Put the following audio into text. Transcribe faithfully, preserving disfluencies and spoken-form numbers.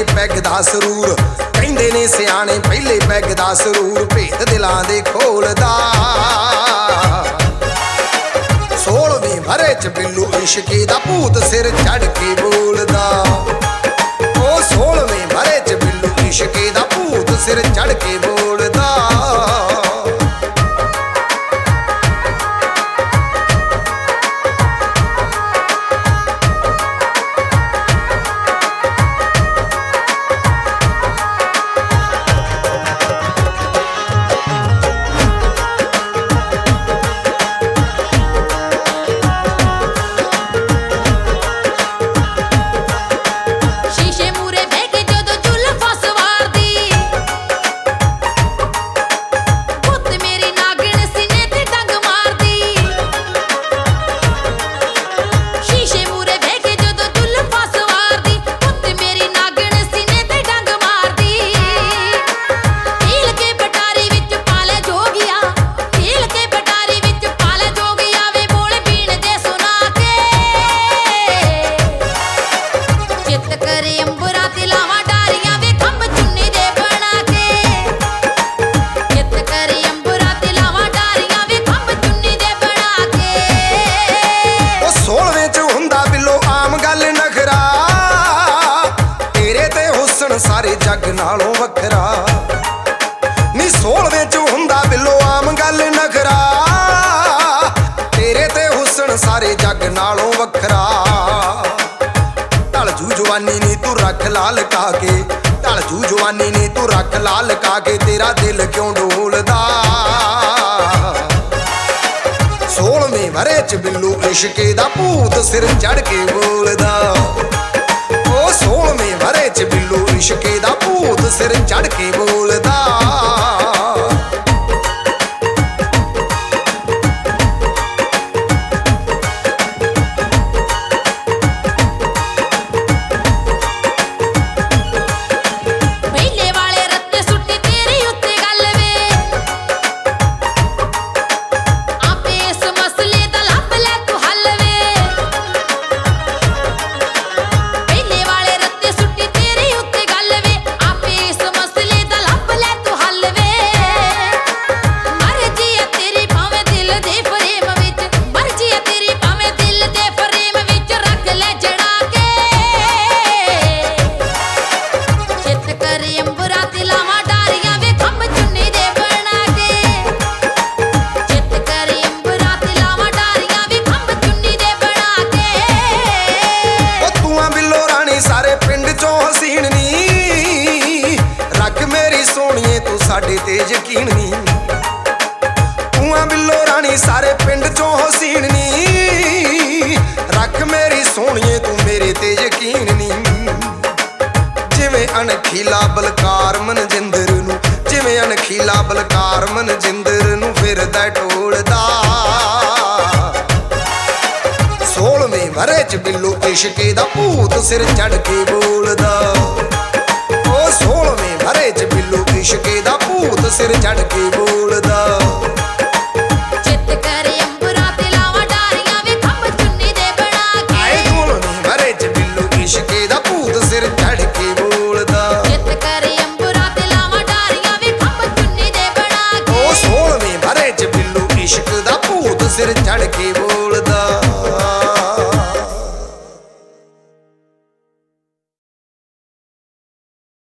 पहले पैग दा सरूर कहंदे ने सियाणे पहले पैग दा सरूर भेद दिलां दे खोलदा सोलहवीं भरे च बिल्लू इश्के दा भूत सिर चढ़ के बोलदा ओ सोलहवीं भरे च बिल्लू इश्के दा भूत सिर चढ़ के बोलदा सारे जग नालों वखरा नी सोलहवें च हुंदा बिल्लो आम गल नखरा तेरे ते हुसन सारे जग नालों वखरा ढल जू जवानी नी तू रख लाल का के ढल जू जवानी नी तू रख लाल का के तेरा दिल क्यों डोलदा सोलहवें भरे च बिल्लू इश्के दा भूत सिर चढ़ के बोलदा सोलहवें भरे च बिल्लू इश्के दा भूत सिर चढ़ के बोलदा साडे ते यकीन नी तूं बिल्लो रानी सारे पिंड चों हसीन नी रख मेरी सोहणिए तू मेरे ते यकीन नी जिवें अनखीला बलकार मनजिंदर नूं जिवें अनखीला बलकार मनजिंदर नूं फिरदा टोलदा सोलहवें भरे च बिल्लो इश्के दा भूत सिर चढ़ के बोलदा सोलहवें भरे च बिल्लू इश्के दा भूत सिर चढ़ के बोल